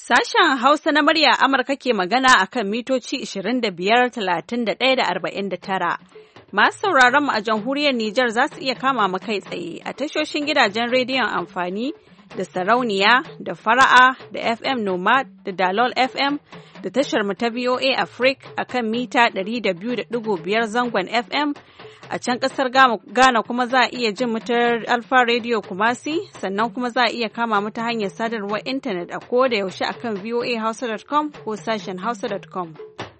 Sashen Hausa na murya Amurka ke magana a kan mitoci 25, 31 da 49. Masu sauraron mu a jamhuriyar Nijar za su iya kama mu kai tsaye a tashoshin gidajen rediyon amfani da sarauniya da fara'a da FM Nomad da Dalol FM da tashar mu ta VOA Africa a kan mita 200.5 zangon FM. A can kasar Ghana kuma za a iya jin mutar Alfa Radio Kumasi, sannan kuma za a iya kama mu ta hanyar sadarwar intanet a koda yaushe akan voahausa.com ko sashen hausa.com.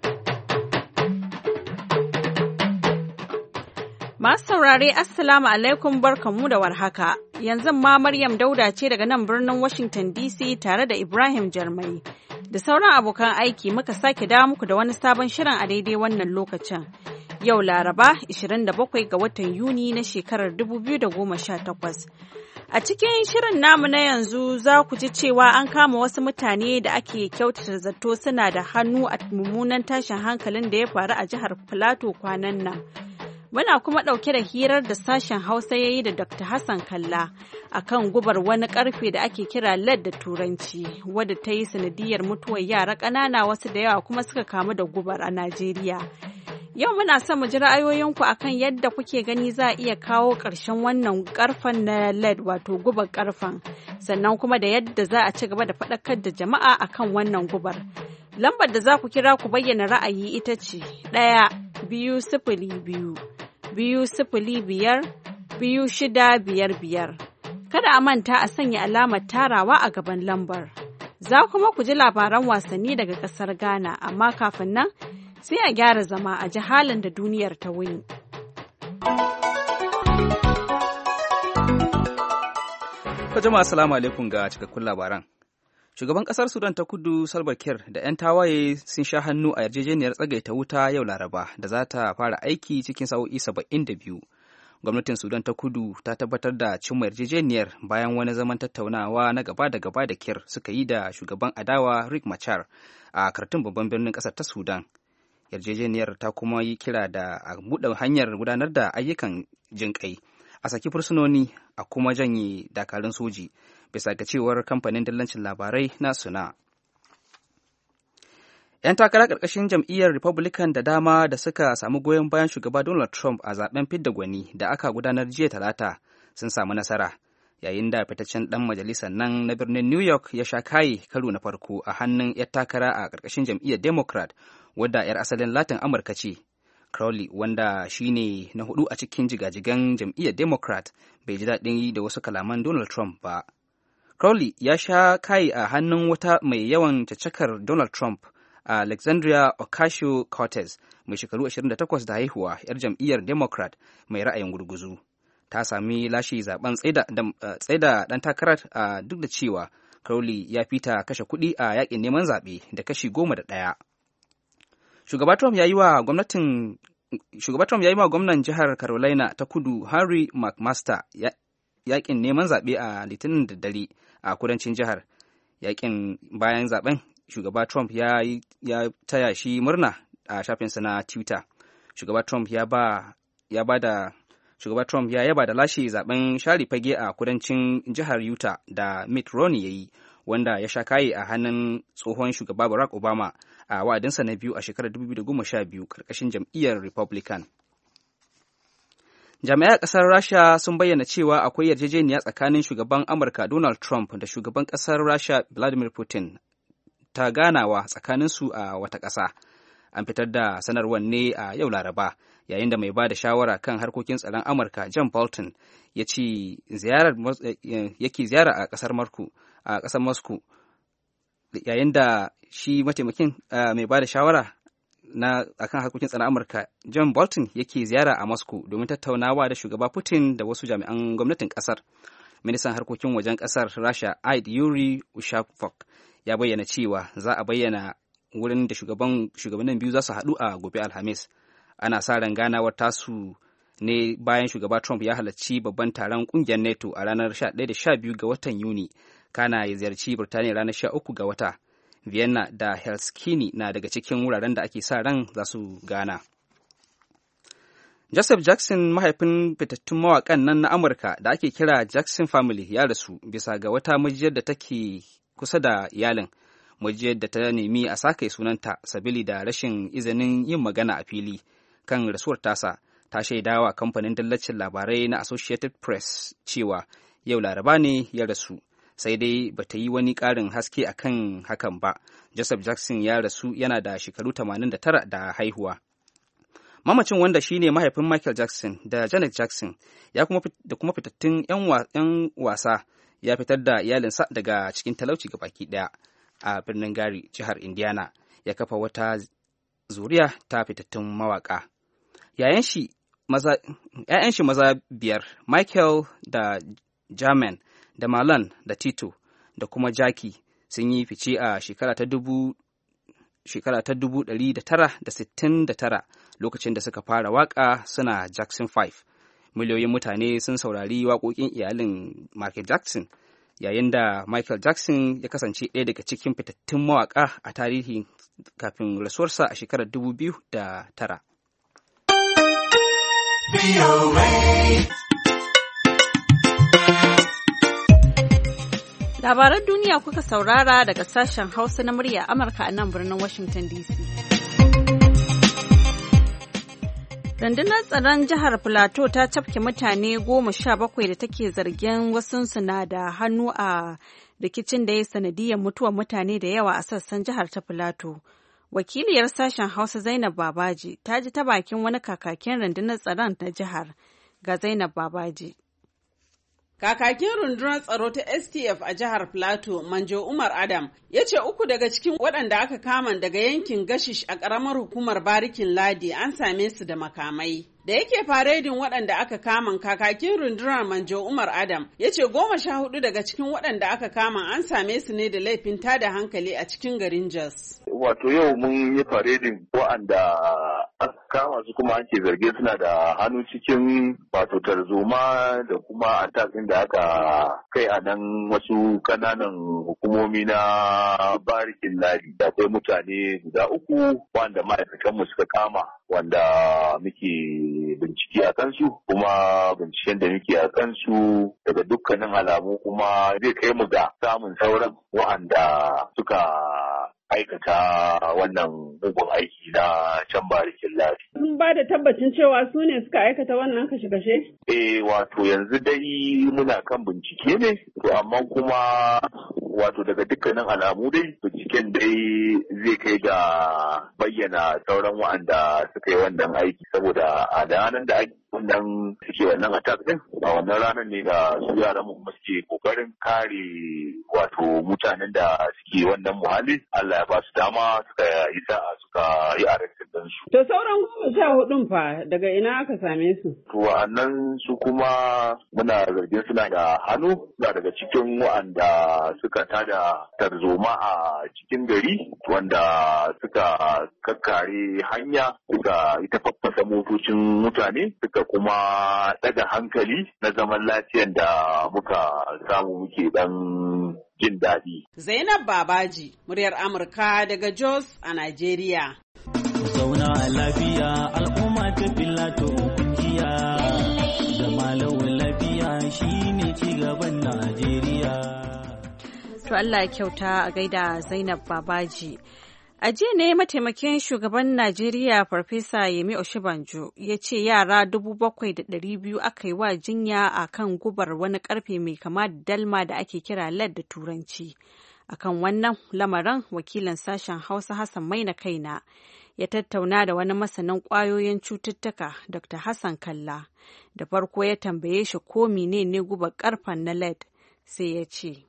Masu saurare Assalamu alaikum barkanmu da warhaka. Yanzu ma Maryam Dauda ce daga nan birnin Washington DC tare da Ibrahim Jarmai. Da sauran abokan aiki muka sake dawo muku da wani sabon shirin a daidai wannan lokacin. Yau Laraba 27 ga watan Yuni na shekarar 2018. A cikin shirin namu na yanzu za ku ji cewa an kama wasu mutane da ake kyautata zato suna da hannu a mummunan tashin hankalin da ya faru a jihar Filato kwanan nan. Muna kuma ɗauke da hirar da sashen Hausa ya yi da Dr. Hassan Kalla a kan gubar wani ƙarfe da ake kira lead da Turanci, wadda ta yi sanadiyar mutuwar yara ƙanana wasu da yawa kuma suka kamu da gubar a Najeriya. Yau muna son mu ji ra'ayoyinku akan yadda kuke gani za a iya kawo ƙarshen wannan ƙarfen na lead wato gubar ƙarfen, sannan kuma da yadda za a ci gaba da faɗakar da jama'a akan wannan gubar. Lambar da za ku kira ku bayyana ra'ayi ita ce 1-2-0-2 2-0-5-2-6-5-5. Kada a manta a sanya alamar tarawa a gaban lambar. Za kuma ku ji labaran wasanni daga ƙasar Ghana, amma kafin nan sai a gyara zama a ji halin da duniyar ta wuni. Jama'a assalamu alaikum ga cikakkun labaran. Shugaban kasar Sudan ta Kudu Salva Kiir da 'yan tawaye sun sha hannu a yarjejeniyar tsagaita wuta yau Laraba da za ta fara aiki cikin sa'o'i 72. Gwamnatin Sudan ta Kudu ta tabbatar da cimma yarjejeniyar bayan wani zaman tattaunawa na gaba da gaba da Kiir suka yi da shugaban adawa Riek Machar a Khartoum babban birnin kasar ta Sudan. Yarjejeniyar ta kuma yi kira da a buɗe hanyar gudanar da ayyukan jinƙai, a saki fursunoni, a kuma janye dakarun soji, bisa ga cewar kamfanin dillancin labarai na Suna. 'Yan takara ƙarƙashin jam'iyyar Republican da dama da suka samu goyon bayan shugaba Donald Trump a zaben fidda gwani da aka gudanar jiya Talata sun samu nasara, yayin da fitaccen ɗan majalisar nan na birnin New York ya sha kayi karo na farko a hannun 'yar takara a ƙarƙashin jam'iyyar Democrat wadda 'yar asalin Latin Amurka ce. Crowley, wanda shi ne na hudu a cikin jigajigan jam'iyyar Democrat, bai ji daɗin da wasu kalaman Donald Trump ba. Crowley ya sha kayi a hannun wata mai yawan caccakar Donald Trump, Alexandria Ocasio-Cortez, mai shekaru 28 da haihuwa, 'yar jam'iyyar Democrat mai ra'ayin gurguzu. Ta sami lashe zaben tsaida ɗan takarar duk da cewa Crowley ya fita kashe kuɗi a yakin neman zaɓe da kashi 11. Shugaba Trump ya yi wa gwamnan jihar Carolina ta Kudu Henry McMaster yakin neman zaɓe a Litinin da dare a kudancin jihar. Yakin bayan zaben, shugaba Trump ya taya shi murna a shafinsa na Twitter. Shugaba Trump ya yaba da lashe zaben share fage a kudancin jihar Utah da Mitt Romney ya yi, wanda ya sha kayi a hannun tsohon shugaba Barack Obama a wa'adinsa na biyu a shekarar 2012 karkashin jam'iyyar Republican. Jami'ai ƙasar Rasha sun bayyana cewa akwai yarjejeniya tsakanin shugaban Amurka Donald Trump da shugaban ƙasar Rasha Vladimir Putin ta ganawa tsakaninsu a wata ƙasa. An fitar da sanarwar ne a yau Laraba, yayin da mai ba da shawara kan harkokin tsaron Amurka John Bolton yake ziyara a ƙasar Moscow, yayin da shi mataimakin mai ba da shawara akan harkokin tsaron Amurka John Bolton yake ziyara a Moscow domin tattaunawa da shugaba Putin da wasu jami'an gwamnatin ƙasar. Ministan harkokin wajen ƙasar Rasha Yuri Ushakov ya bayyana cewa za a bayyana wurin da shugabannin biyu za su haɗu a gobe Alhamis. Ana sa ran ganawar tasu ne bayan shugaba Trump ya halarci babban taron ƙungiyar NATO a ranar 11 da 12 ga watan Yuni, kana ya ziyarci Birtaniya ranar 13 ga wata. Vienna da Helsinki na daga cikin wuraren da ake sa ran za su gana. Joseph Jackson, mahaifin fitattun mawaƙan nan na Amurka da ake kira Jackson Family, ya rasu bisa ga wata majiyar da take kusa da iyalin. Mujiyar da ta nemi a sake sunanta sabili da rashin izinin yin magana a fili kan rasuwar tasa ta shaidawa kamfanin dallacin labarai na Associated Press cewa yau Laraba ne ya rasu, sai dai bata yi wani ƙarin haske akan hakan ba. Joseph Jackson ya rasu yana da shekaru 89 da haihuwa. Mamacin, wanda shine mahaifin Michael Jackson da Janet Jackson da kuma fitattun 'yan wasa, ya fitar da iyalinsa daga cikin talauci baki ɗaya a birnin Gary, jihar Indiana. Ya kafa wata zuriya ta fitattun mawaka. ‘Ya'yan shi maza 5, Michael da Jermaine da Marlon da Tito da kuma Jackie, sun yi fice a shekara ta 1969 lokacin da suka fara waka suna Jackson 5. Miliyoyin mutane sun saurari waƙoƙin iyalin Michael Jackson, yayin da Michael Jackson ya kasance ɗaya daga cikin fitattun mawaƙa a tarihi kafin rasuwarsa a shekarar 2009. Labaran duniya kuka saurara daga sashen Hausa na murya Amurka a nan birnin Washington DC. Rundunar tsaron jihar Plateau ta cafke mutane 17 da take zargin wasunsu na da hannu a rikicin da ya sanadiyar mutuwar mutane da yawa a sassan jihar ta Plateau. Wakiliyar sashen Hausa Zainab Babaji ta ji ta bakin wani kakakin rundunar tsaron na jihar. Ga Zainab Babaji. Kakakin rundunar tsaro ta STF a jihar Plateau, Manjo Umar Adam, ya ce 3 daga cikin waɗanda aka kama daga yankin Gashish a ƙaramar hukumar Barikin Ladi an same su da makamai. Da yake faredin waɗanda aka kama, kakakin rundunar Manjo Umar Adam ya ce 14 daga cikin waɗanda aka kama an same su ne da laifin tada hankali a cikin garin Jos. Wato yau mun yi faredin waɗanda aka kama su kuma ake zarge suna da hannu cikin wato tarzoma da kuma atakin da aka kai a nan wasu kananan hukumomi na Barikin Ladi. Da akwai mutane guda 3 wanda ma'aikatanmu suka kama, wanda muke bincike a kansu, kuma binciken da muke a kansu daga dukkanin alamu kuma zai kai mu ga samun sauran wa'anda suka aikata wannan mugun aiki na can Barikin Ladi. Sun ba da tabbacin cewa su ne suka aikata wannan kashe-kashe? Wato yanzu dai muna kan bincike ne, to amma kuma wato daga dukkanin alamu dai binciken dai zai kai ga bayyana sauran wa'anda suka yi wannan aiki, saboda a ranar da ake wannan suke wannan attack din, a wannan ranar ne da su yaran mu kuma suke kokarin kare wato mutanen da suke wannan muhalli. Allah ya ba su dama suka yi sa'a suka yi arrestin din su. To sauran 14 fa daga ina aka same su? To wa'annan su kuma muna zargin suna da hannu, suna daga cikin wa'anda suka tada tarzoma a cikin gari, wanda suka kakkare hanya, suka ita faffasa motocin mutane, suka kuma daga hankali na zaman lafiyan da muka samu muke dan jin daɗi. Zainab Babaji, muryar Amurka daga Jos a Najeriya. Zauna a lafiya al'umma ta Filato kungiya, zama lawan lafiya shine cigaban Najeriya. To Allah ya kyauta a gaida Zainab Babaji. A jiya ne mataimakin shugaban Najeriya Farfesa Yemi Oshibanjo ya ce yara 7,200 aka yi wa jinya a kan gubar wani karfe mai kama da dalma da ake kira lead da turanci. A kan wannan lamarin wakilin sashen Hausa Hassan Maina Kaina ya tattauna da wani masanin ƙwayoyin cututtuka Dr. Hassan Kalla. Da farko ya tambaye shi ko menene gubar karfen na lead, sai ya ce.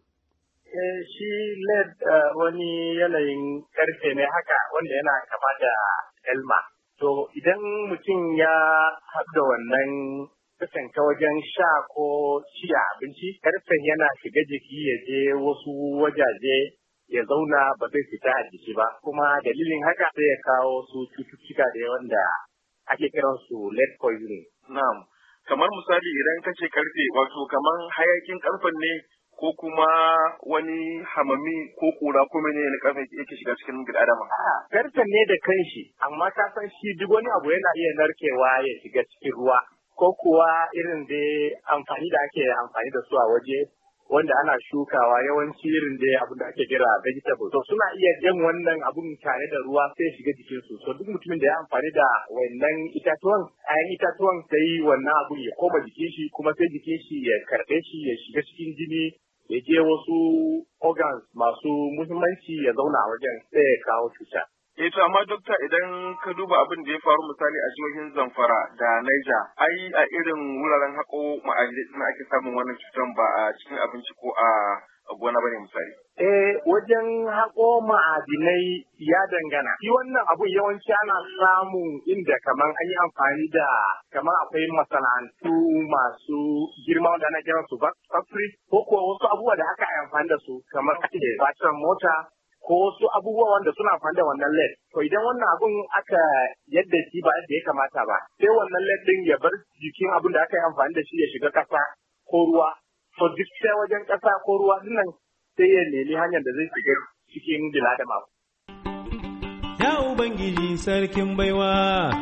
Shi lead wani yanayin karfe ne haka wanda yana kama da elma. To idan mutum ya haɗu da wannan kasan ta wajen sha ko ci abinci, karfen yana shiga jiki ya je wasu wajaje ya zauna ba zai fita a jiki ba. Kuma dalilin haka sai ya kawo su cututtuka da wanda ake kiransu lead poisoning. Na'am. Kamar misali idan ka ce karfe, wato kamar hayakin karfen ne ko kuma wani hamami ko kura ko mene ne karfe yake shiga cikin bil'adama? Karfen ne da kanshi, amma ka san shi duk wani abu yana iya narkewa ya shiga cikin ruwa, ko kuwa irin da amfani da ake amfani da su a waje wanda ana shukawa yawanci irin da abin da ake kira vegetable. So suna iya jan wannan abun tare da ruwa sai shiga jikinsu. So duk mutumin da ya amfani da wannan itatuwan, ayan itatuwan sai wannan abun ya koma jikin shi kuma sai jikin shi ya karɓe shi ya shiga cikin jini ya je wasu organs masu muhimmanci ya zauna a wajen sai ya kawo cuta. To amma dokta idan ka duba abin da ya faru misali a jihohin Zamfara da Niger, ai a irin wuraren haƙo ma'adinai na ake samun wannan cutar ba a cikin abinci ko a gona bane misali. Wajen haƙo ma'adinai ya dangana. Shi wannan abun yawanci ana samun inda kamar an yi amfani da kamar akwai masana'antu masu girma wanda ana kiran su factory ko kuwa wasu abubuwa da aka yi amfani da su kamar batiran mota ko wasu abubuwa wanda suna amfani da wannan lead. To idan wannan abun aka yadda shi ba yadda ya kamata ba, sai wannan lead din ya bar jikin abun da aka yi amfani da shi ya shiga ƙasa ko ruwa. To duk sai wajen ƙasa ko ruwa dinnan sai ya nemi hanyar da zai shiga cikin biladama. Ya Ubangiji sarkin baiwa.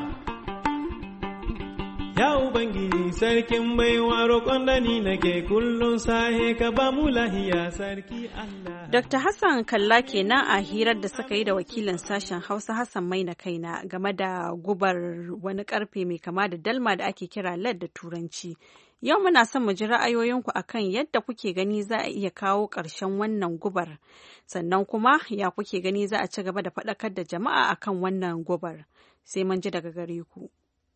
Ya Ubangiji sarkin baiwa roƙon da ni nake kullum sahe ka ba mu lahiya sarki Allah. Dr. Hassan Kalla kenan a hirar da suka yi da wakilin sashen Hausa Hassan Maina Kaina game da gubar wani karfe mai kama da dalma da ake kira lead da turanci. Yau muna son mu ji ra'ayoyinku akan yadda kuke gani za a iya kawo ƙarshen wannan gubar. Sannan kuma ya kuke gani za a ci gaba da faɗakar da jama'a akan wannan gubar. Sai mun ji daga gare ku.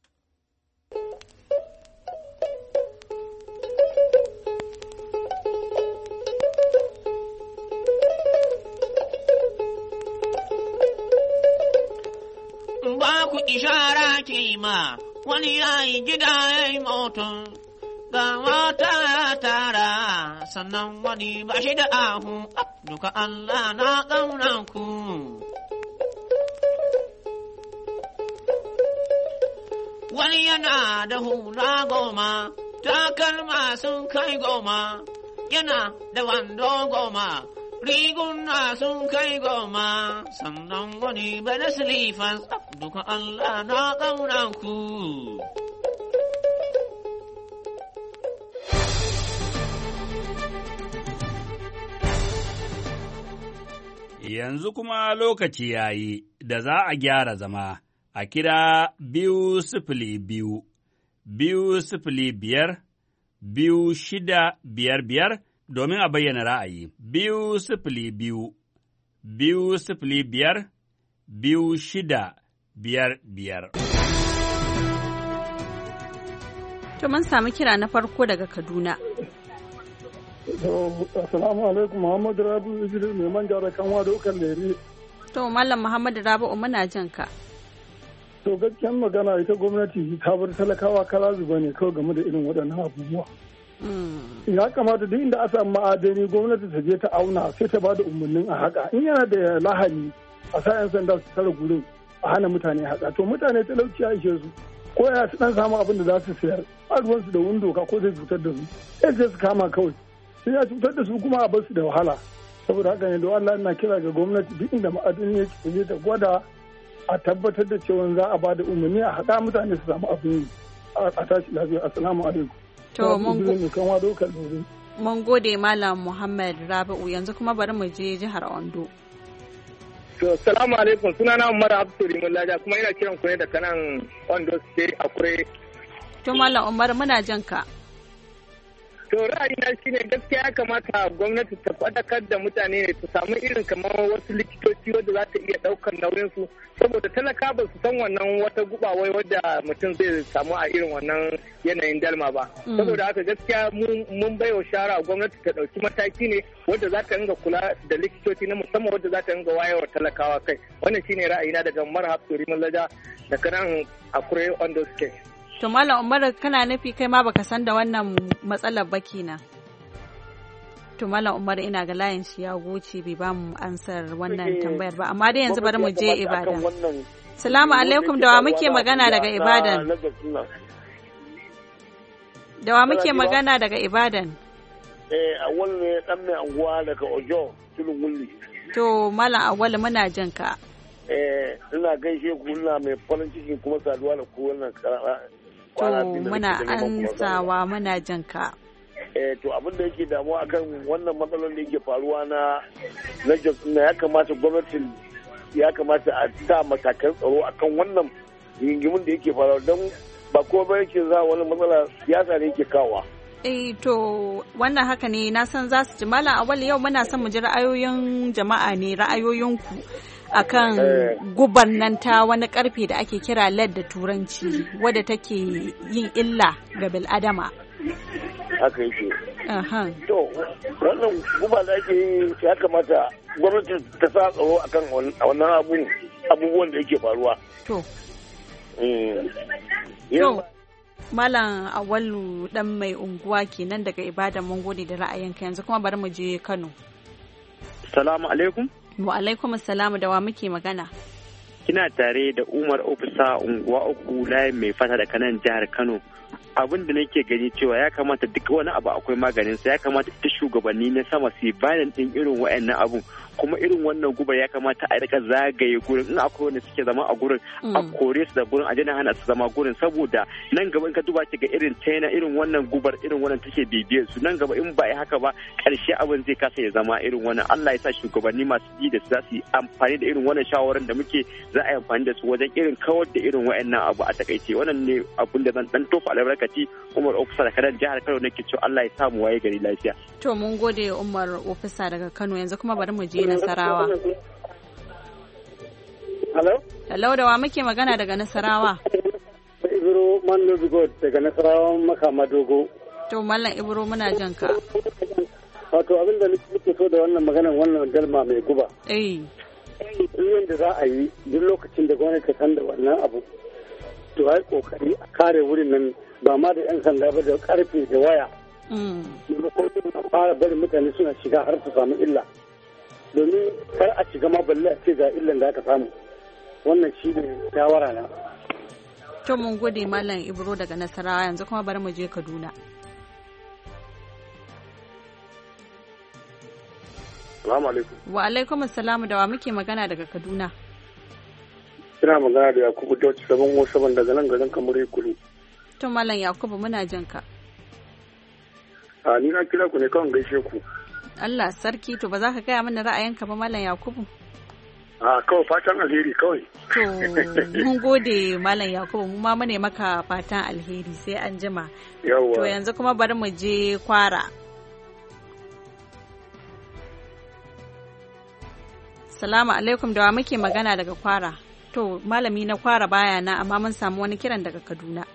Ba ku ishara ke ma wani yayi gida ya yi mutum, ga mata ya tara, sannan wani ba shi da ahu, duka Allah na ƙaunan ku. Wani yana da hula 10, takalma sun kai 10, yana da wando 10. Riguna sun kai 10, sannan wani bada silifan duka Allah na ƙaunan ku. Yanzu kuma lokaci ya yi da za a gyara zama a kira 202, 205, 2655 domin a bayyana ra'ayi. 202, 205, 2655. To mun samu kira na farko daga Kaduna. Assalamu alaikum, Muhammadu Rabi'u Idris mai manja da kanwa da ukan lere. To Mallam Muhammadu Rabi'u muna jin ka. To gaskiyar magana ita gwamnati ta bar talakawa kala zuba ne kawai game da irin waɗannan abubuwa. Ya kamata duk inda a samu ma'adani gwamnati ta je ta auna sai ta bada umarnin a haka. In yana da lahani a sa 'yan sanda su tara gurin a hana mutane haka. To mutane talauci ya ishe su. Ko ya su dan samu abin da za su sayar. A ruwansu da wani doka ko zai cutar da su. Sai su kama kawai. Sai ya cutar da su kuma a bar su da wahala. Saboda haka ne don Allah ina kira ga gwamnati duk inda ma'adani yake ta je ta gwada a tabbatar da cewa za a bada umarni a haɗa mutane su samu abin a tashi lafiya. Assalamu alaikum. To mun gode Malam Muhammad Rabi'u, yanzu kuma bari mu je jihar Ondo. To salamu alaikum, sunana Umar Abdu Rimullaja kuma ina kiran ku ne da kanan Ondo State Akure. To Malam Umar muna jan ka. To ra'ayina shine gaskiya ya kamata gwamnati ta faɗakar da mutane ne ta samu irin kamar wasu likitoci wadda za ta iya ɗaukar nauyin su saboda talaka ba su san wannan wata gubawai wadda mutum zai samu a irin wannan yanayin dalma ba. Saboda haka gaskiya mun baiwa shara gwamnati ta ɗauki mataki ne wadda za ta ringa kula da likitoci na musamman wadda za ta ringa wayarwa talakawa kai. Wannan shine ra'ayina daga Marhab Turimin Laja da kanan Akure Ondo State. To Malam Umar kana nufi kai ma baka san da wannan matsalar ba kenan. To Malam Umar ina ga layin shi ya goce bai ba mu ansar wannan tambayar ba amma dai yanzu bari mu je Ibadan. Salamu alaikum, da wa muke magana daga Ibadan? Da wa muke magana daga Ibadan? Awal ne dan mai anguwa daga Ojo, Tulun Wulli. To Malam Awal muna jin ka. Ina gaishe ku, ina mai farin ciki kuma saduwa da ku wannan To muna ansawa muna jin ka. to abin da yake damuwa akan wannan matsalolin da yake faruwa na ya kamata gwamnatin ya kamata a sa matakan tsaro akan wannan rigimin da yake faruwa don ba kowa ba yake za wani matsala siyasa ne yake kawowa. To wannan haka ne na san za su ji Malam Awal yau muna son mu ji ra'ayoyin jama'a ne ra'ayoyinku akan gubar nan ta wani karfe da ake kira lead da turanci wadda take yin illa ga bil'adama. Haka yake. To wannan guba da ake yi ya kamata gwamnati ta sa tsaro akan wannan abubuwan da yake faruwa. To. Malam Awalu dan mai unguwa kenan daga Ibadan mun gode da ra'ayinka yanzu kuma bari mu je Kano. Salamu alaikum. Wa alaikum assalamu da wa muke magana. Kina tare da Umar Ofisa unguwa uku layin mai fata da kanan jihar Kano. Abin da nake gani cewa ya kamata duk wani abu akwai maganin sa ya kamata ta shugabanni na sama su bayan din irin wayannan abun kuma irin wannan gubar ya kamata a rika zagaye gurin in akwai wanda suke zama a gurin a kore su da gurin a jana hana su zama gurin saboda nan gaba in ka duba ki ga irin China irin wannan gubar irin wannan take bibiyar su nan gaba in ba yi haka ba karshe abin zai kasa ya zama irin wannan Allah ya sa shugabanni masu ji da su za su yi amfani da irin wannan shawaran da muke za a yi amfani da su wajen irin kawar da irin wayannan abu a takaice wannan ne abin da zan dan tofa albarkaci Umar Ofisa da kadan jihar Kano nake cewa Allah ya samu waye gari lafiya. To mun gode Umar Ofisa daga Kano yanzu kuma bari mu je Nasarawa. Hello da wa muke magana daga Nasarawa? Ibro Manu Bigot daga Nasarawa Makamadogo. To Mallam Ibro muna jan ka. Wato abin da nake so da wannan maganar wannan dalma mai guba. Yanda za a yi duk lokacin da gwamnati ta san da wannan abu. To ai kokari a kare wurin nan ba ma da 'yan sanda ba da karfe da waya. Fara bari mutane suna shiga har su samu illa. Domin kar a shiga ma balle a ce ga illan da aka samu. Wannan shi ne shawara na. To mun gode Malam Ibro daga Nasarawa yanzu kuma bari mu je Kaduna. Assalamu alaikum. Wa alaikum assalam da wa muke magana daga Kaduna. Ina magana da Yakubu Dauci 707 daga nan garin Kamure Kulu. To Malam Yakubu muna jin ka. Ni na kira ku ne kawai gaishe ku. Allah sarki to ba za ka gaya mana ra'ayinka ba Malam Yakubu? Kawai fatan alheri kawai. To mun gode Malam Yakubu mu ma mune maka fatan alheri sai an jima. Yawwa. To yanzu kuma bari mu je Kwara. Salamu alaikum da wa muke magana daga Kwara. To malami na Kwara baya na amma mun samu wani kiran daga Kaduna.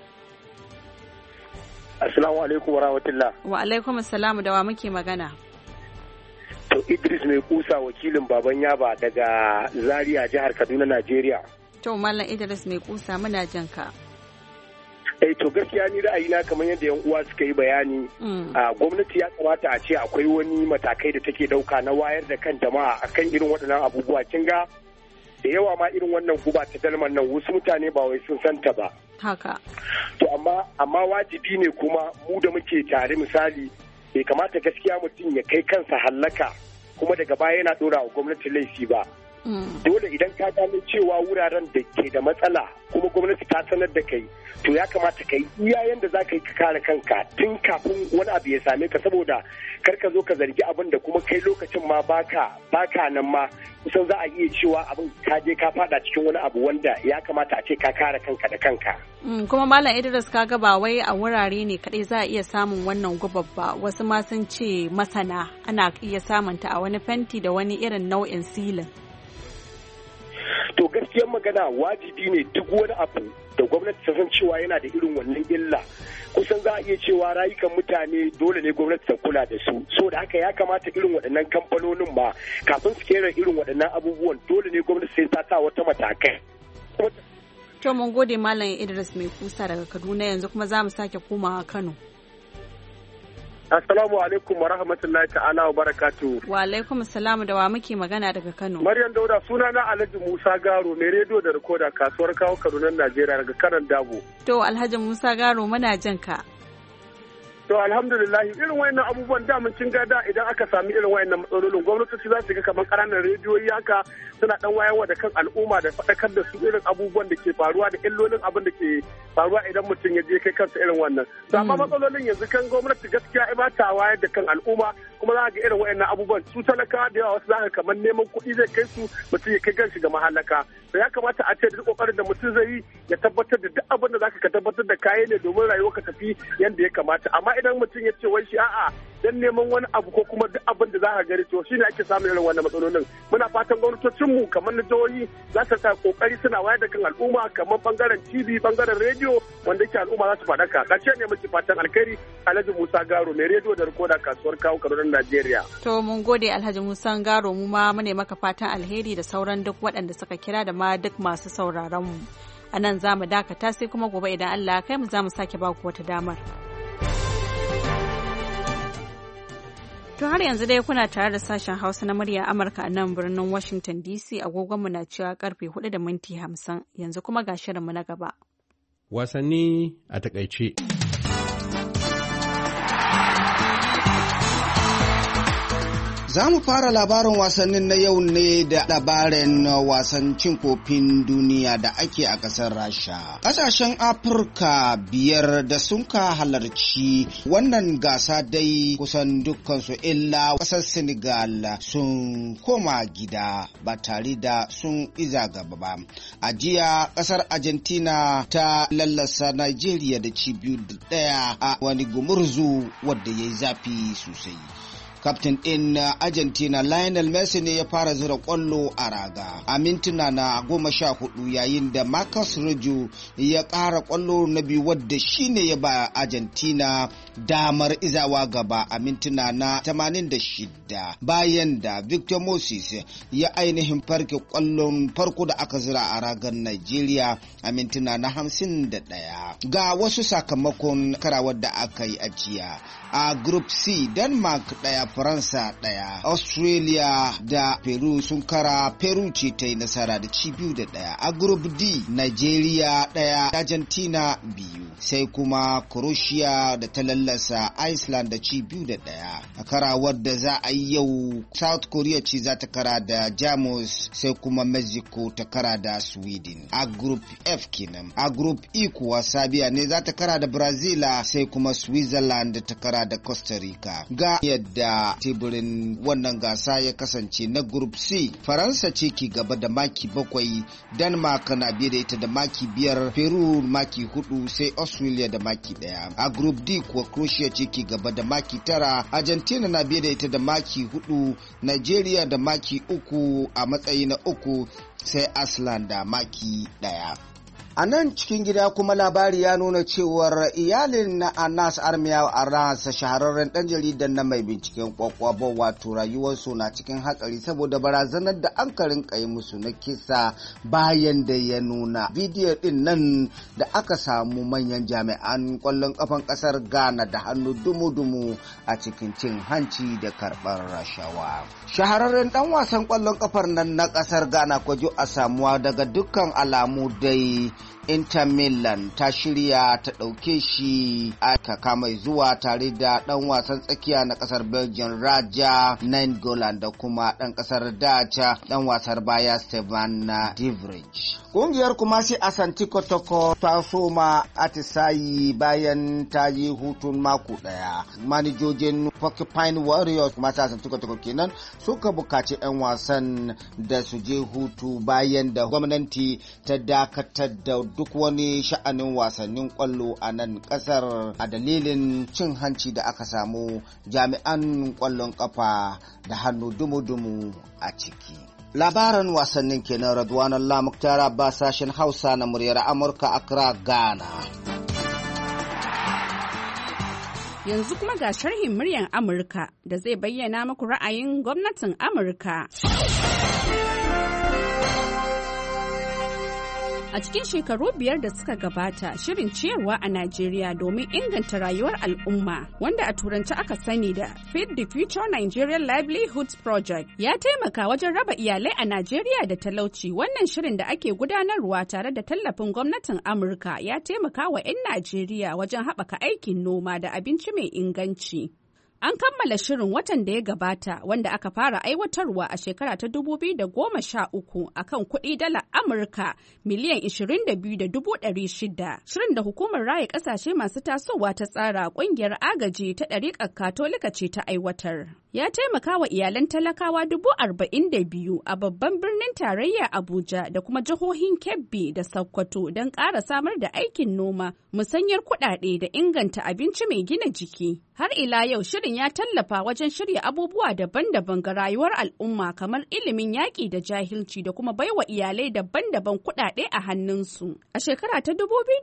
Assalamu alaikum wa rahmatullah. Wa alaikum assalam da wa muke magana. To Idris mai kusa wakilin baban yaba daga Zaria jihar Kaduna Najeriya. To Mallam Idris mai kusa muna jan ka. To gaskiya ni ra'ayina kamar yadda yan uwa suka yi bayani gwamnati ya kamata a ce akwai wani matakai da take dauka na wayar da kan jama'a akan irin waɗannan abubuwa kin ga da yawa ma irin wannan guba ta dalman nan wasu mutane ba wai sun santa ba. Haka. To amma wajibi ne kuma mu da muke tare misali bai kamata gaskiya mutum ya kai kansa hallaka kuma daga baya yana dora wa gwamnati laifi ba. Dole idan ka gano cewa wuraren da ke da matsala kuma gwamnati ta sanar da kai to ya kamata ka yi iyayen da za ka yi ka kare kanka tun kafin wani abu ya same ka saboda kar ka zo ka zargi abin da kuma kai lokacin ma baka nan ma kusan za a iya cewa abin ka je ka fada cikin wani abu wanda ya kamata a ce ka kare kanka da kanka. Kuma Malam Idris ka ga ba wai a wurare ne kadai za a iya samun wannan gubar ba wasu ma sun ce masana ana iya samunta a wani fenti da wani irin nau'in silin. To gaskiyar magana wajibi ne duk wani abu da gwamnati ta san cewa yana da irin wannan illa kusan za a iya cewa rayukan mutane dole ne gwamnati ta kula da su so da haka ya kamata irin waɗannan kamfanonin ma kafin su kera irin waɗannan abubuwan dole ne gwamnati sai ta sa wata matakai. To mun gode Malam Idris mai kusa daga Kaduna yanzu kuma za mu sake komawa Kano. Assalamu alaikum wa rahmatullahi ta'ala wa barakatu. Wa alaikum assalamu da wa muke magana daga Kano. Maryam Dauda suna na Alhaji Musa Garo mai rediyo da rikoda kasuwar kawo Kaduna Najeriya daga Kanan Dabo. To Alhaji Musa Garo muna jin ka. To alhamdulillah irin wayannan abubuwan da mun cin gada idan aka sami irin wayannan matsalolin gwamnati za su ga kamar ƙananan rediyoyi haka suna dan wayarwa da kan al'umma da faɗakar da su irin abubuwan da ke faruwa da illolin abin da ke faruwa idan mutum ya je kai kansa irin wannan. To amma matsalolin yanzu kan gwamnati gaskiya ba ta wayar da kan al'umma kuma za ga irin wayannan abubuwan su talakawa da yawa wasu za ka kamar neman kuɗi zai kai su mutum ya kai ganshi ga mahallaka. To ya kamata a ce duk kokarin da mutum zai yi ya tabbatar da duk abin da zaka ka tabbatar da kayan ne domin rayuwa ka tafi yanda ya kamata. Amma idan mutum ya ce wai shi a'a dan neman wani abu ko kuma duk abin da za ka gari to shine ake samun irin wannan matsalolin. Muna fatan gwamnatocin mu kamar na jihohi za su sa kokari suna wayar da kan al'umma kamar bangaren TV bangaren rediyo wanda yake al'umma za su faɗaka. Kace ne muke fatan alkhairi Alhaji Musa Garo mai rediyo da rikoda kasuwar kawo Kaduna Najeriya. To mun gode Alhaji Musa Garo mu ma mune maka fatan alheri da sauran duk waɗanda suka kira da ma duk masu sauraron mu. A nan za mu dakata sai kuma gobe idan Allah ya kai mu za mu sake ba ku wata damar. To har yanzu dai kuna tare da sashen Hausa na murya Amurka a nan birnin Washington DC agogonmu na cewa karfe 4:50 yanzu kuma ga shirinmu na gaba. Wasanni a takaice. Za mu fara labarin wasannin na yau ne da labarin wasan cin kofin duniya da ake a ƙasar Rasha. Ƙasashen Afirka 5 da sun ka halarci wannan gasa dai kusan dukkansu illa ƙasar Senegal sun koma gida ba tare da sun iza gaba ba. A jiya ƙasar Argentina ta lallasa Nigeria da 2-1 a wani gumurzu wadda ya yi zafi sosai. Kaftin ɗin Argentina Lionel Messi ne ya fara zura ƙwallo a raga a mintuna na 14 yayin da Marcus Rojo ya ƙara ƙwallo na biyu wadda shine ya ba Argentina damar izawa gaba a mintuna na 86 bayan da Victor Moses ya ainihin farke ƙwallon farko da aka zura a ragar Nigeria a mintuna na 51. Ga wasu sakamakon karawar da aka yi a jiya. A Group C, Denmark 1, Faransa 1, Australia da Peru sun kara, Peru ce ta yi nasara da 2-1. A Group D, Nigeria 1, Argentina 2, sai kuma Croatia da ta lallasa Iceland da 2-1. A karawar da za a yi yau, South Korea ce za ta kara da Jamus, sai kuma Mexico ta kara da Sweden. A Group F kenan. A Group E kuwa Serbia ne za ta kara da Brazil, sai kuma Switzerland ta kara da Costa Rica. Ga yadda teburin wannan gasa ya kasance na Group C, Faransa ce ke gaba da maki 7, Denmark na biye da ita da maki 5, Peru maki 4, sai Australia da maki 1. A Group D kuwa Croatia ce ke gaba da maki 9, Argentina na biye da ita da maki 4, Nigeria da maki 3 a matsayi na 3, sai Iceland da maki 1. A nan cikin gida kuma labari ya nuna cewar iyalin na Anas Armiya Aras shahararren dan jaridan na mai binciken kwakwabo wato rayuwarsu na cikin hatsari saboda barazanar da an karin kai musu na kisa bayan da ya nuna bidiyo din nan da aka samu manyan jami'an kwallon kafan kasar Ghana da hannu dumu-dumu a cikin cin hanci da karɓar rashawa. Shahararren dan wasan kwallon kafar nan na kasar Ghana Kwajo Asamoah daga dukkan alamu dai Inter Milan ta shirya ta ɗauke shi a kaka mai zuwa tare da ɗan wasan tsakiya na ƙasar Belgium Raja Nainggolan da kuma ɗan ƙasar Dacha ɗan wasar baya Stevan de Vrij. Ƙungiyar kuma sai Asante Kotoko ta soma atisayi bayan ta yi hutun mako ɗaya. Manijojin Porcupine Warriors kuma ta Asante Kotoko kenan suka bukaci 'yan wasan da su je hutu bayan da gwamnati ta dakatar da duk wani sha'anin wasannin kwallo a nan kasar a dalilin cin hanci da aka samu jami'an kwallon kafa da hannu dumu-dumu a ciki. Labaran wasannin kenan Radwan Allah Muktar Abbas sashen Hausa na muryar Amurka Accra, Ghana. Yanzu kuma ga sharhin muryar Amurka da zai bayyana muku ra'ayin gwamnatin Amurka. A cikin shekaru 5 da suka gabata, shirin ciyarwa a Najeriya domin inganta rayuwar al'umma, wanda a turanci aka sani da Feed the Future Nigerian Livelihoods Project, ya taimaka wajen raba iyalai a Najeriya da talauci. Wannan shirin da ake gudanarwa tare da tallafin gwamnatin Amurka ya taimaka wa 'yan Najeriya wajen haɓaka aikin noma da abinci mai inganci. An kammala shirin watan da ya gabata wanda aka fara aiwatarwa a shekara ta 2013 akan kuɗi dala Amurka miliyan 22,600. Shirin da hukumar raya ƙasashe masu tasowa ta tsara ƙungiyar agaji ta ɗariƙar Katolika ce ta aiwatar. Ya taimaka wa iyalan talakawa 42,000 a babban birnin tarayya Abuja da kuma jihohin Kebbi da Sokoto don ƙara samar da aikin noma, musanyar kuɗaɗe da inganta abinci mai gina jiki. Har ila yau shirin ya tallafa wajen shirya abubuwa daban-daban ga rayuwar al'umma kamar ilimin yaƙi da jahilci da kuma baiwa iyalai daban-daban kuɗaɗe a hannunsu. A shekara ta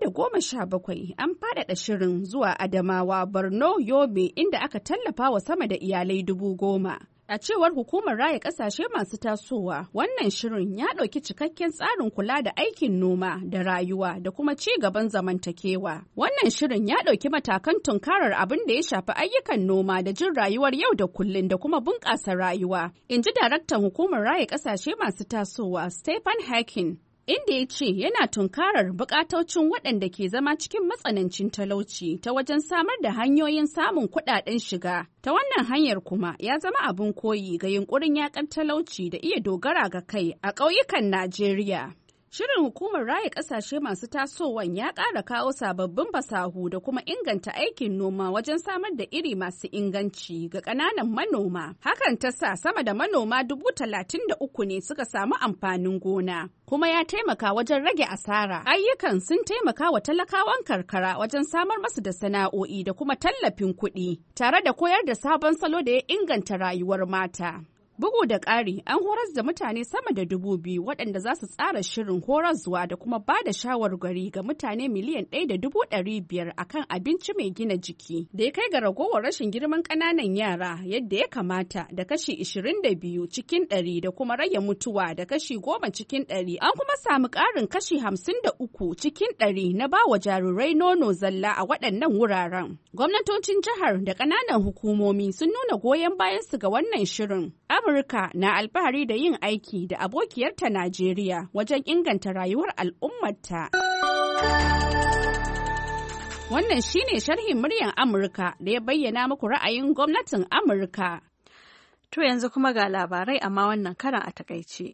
2017 an faɗaɗa shirin zuwa Adamawa, Borno, Yobe inda aka tallafa wa sama da iyalai 10,000. A cewar hukumar raya ƙasashe masu tasowa, wannan shirin ya ɗauki cikakken tsarin kula da aikin noma da rayuwa da kuma ci gaban zamantakewa. Wannan shirin ya ɗauki matakan tunkarar abin da ya shafi ayyukan noma da jin rayuwar yau da kullum da kuma bunƙasa rayuwa, in ji daraktan hukumar raya ƙasashe masu tasowa, Stephen Hacking. Inda ya ce yana tunkarar bukatocin waɗanda ke zama cikin matsanancin talauci ta wajen samar da hanyoyin samun kuɗaɗen shiga. Ta wannan hanyar kuma ya zama abin koyi ga yunkurin yaƙar talauci da iya dogara ga kai a ƙauyukan Najeriya. Shirin hukumar raya ƙasashe masu tasowan ya ƙara kawo sababbin fasahu da kuma inganta aikin noma wajen samar da iri masu inganci ga ƙananan manoma. Hakan ta sa sama da manoma 33,000 ne suka samu amfanin gona. Kuma ya taimaka wajen rage asara. Ayyukan sun taimaka wa talakawan karkara wajen samar masu da sana'o'i da kuma tallafin kuɗi, tare da koyar da sabon salo da ya inganta rayuwar mata. Bugu da ƙari, an horas da mutane sama da 2,000 waɗanda za su tsara shirin horaswa da kuma ba da shawarwari ga mutane miliyan 1.500 akan abinci mai gina jiki da ya kai ga ragowar rashin girman ƙananan yara yadda ya kamata da kashi 22 cikin 100 da kuma rage mutuwa da kashi 10 cikin 100. An kuma samu ƙarin kashi 53 cikin 100 na ba wa jarirai nono zalla a waɗannan wuraren. Gwamnatocin jihar da ƙananan hukumomi sun nuna goyon bayansu ga wannan shirin. Amurka na alfahari da yin aiki da abokiyarta Najeriya wajen inganta rayuwar al'ummarta. Wannan shine sharhin muryar Amurka da ya bayyana muku ra'ayin gwamnatin Amurka. To yanzu kuma ga labarai amma wannan karan a takaice.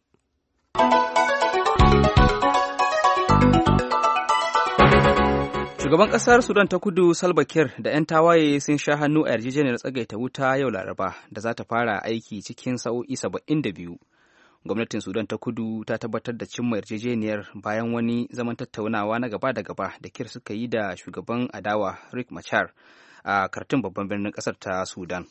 Shugaban ƙasar Sudan ta Kudu Salva Kiir da 'yan tawaye sun sha hannu a yarjejeniyar tsagaita wuta yau Laraba da za ta fara aiki cikin sa'o'i 72. Gwamnatin Sudan ta Kudu ta tabbatar da cimma yarjejeniyar bayan wani zaman tattaunawa na gaba da gaba da Kiir suka yi da shugaban adawa Riek Machar a Khartoum babban birnin ƙasar ta Sudan.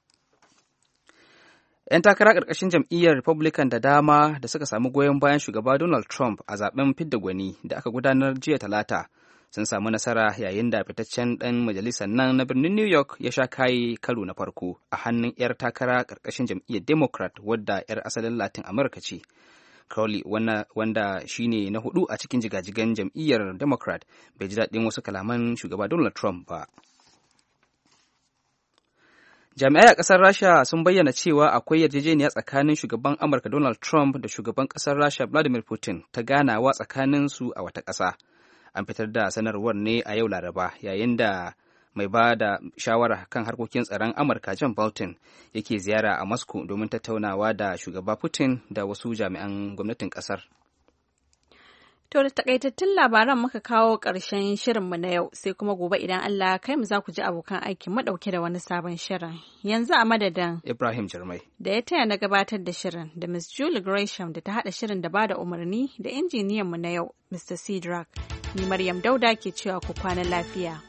'Yan takara ƙarƙashin jam'iyyar Republican da dama da suka samu goyon bayan shugaba Donald Trump a zaben fidda gwani da aka gudanar jiya Talata sun samu nasara yayin da fitaccen ɗan majalisar nan na birnin New York ya sha kayi karo na farko a hannun 'yar takara ƙarƙashin jam'iyyar Democrat wadda 'yar asalin Latin Amurka ce. Crowley wanda shine na hudu a cikin jigajigan jam'iyyar Democrat bai ji daɗin wasu kalaman shugaba Donald Trump ba. Jami'ai a ƙasar Rasha sun bayyana cewa akwai yarjejeniya tsakanin shugaban Amurka Donald Trump da shugaban ƙasar Rasha Vladimir Putin ta ganawa tsakaninsu a wata ƙasa. An fitar da sanarwar ne a yau Laraba yayin da mai ba da shawara kan harkokin tsaron Amurka John Bolton yake ziyara a Moscow domin tattaunawa da shugaba Putin da wasu jami'an gwamnatin ƙasar. To da takaitattun labaran muka kawo ƙarshen shirinmu na yau sai kuma gobe idan Allah kai mu za ku ji abokan aikin mu ɗauke da wani sabon shirin. Yanzu a madadin Ibrahim Jarmai da ya taya na gabatar da shirin da Miss Julie Gresham da ta haɗa shirin da ba da umarni da injiniyanmu na yau Mr. Cedric. Ni Maryam Dauda ke cewa ku kwana lafiya.